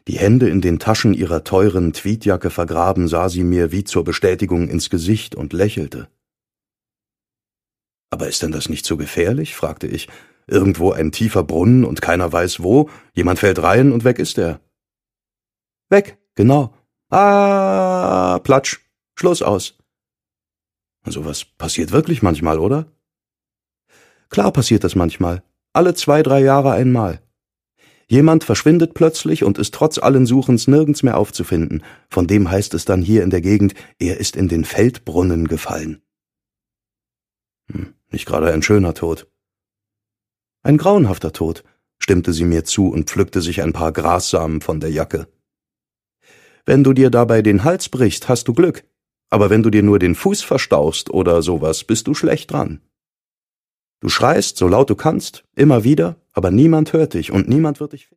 Die Hände in den Taschen ihrer teuren Tweedjacke vergraben, sah sie mir wie zur Bestätigung ins Gesicht und lächelte. »Aber ist denn das nicht so gefährlich?« fragte ich. »Irgendwo ein tiefer Brunnen und keiner weiß wo, jemand fällt rein und weg ist er.« »Weg, genau. Ah, platsch, Schluss aus.« »Sowas passiert wirklich manchmal, oder?« »Klar passiert das manchmal. Alle 2, 3 Jahre einmal. Jemand verschwindet plötzlich und ist trotz allen Suchens nirgends mehr aufzufinden. Von dem heißt es dann hier in der Gegend, er ist in den Feldbrunnen gefallen.« Nicht gerade ein schöner Tod. »Ein grauenhafter Tod«, stimmte sie mir zu und pflückte sich ein paar Grassamen von der Jacke. »Wenn du dir dabei den Hals brichst, hast du Glück. Aber wenn du dir nur den Fuß verstauchst oder sowas, bist du schlecht dran. Du schreist, so laut du kannst, immer wieder, aber niemand hört dich und niemand wird dich finden.«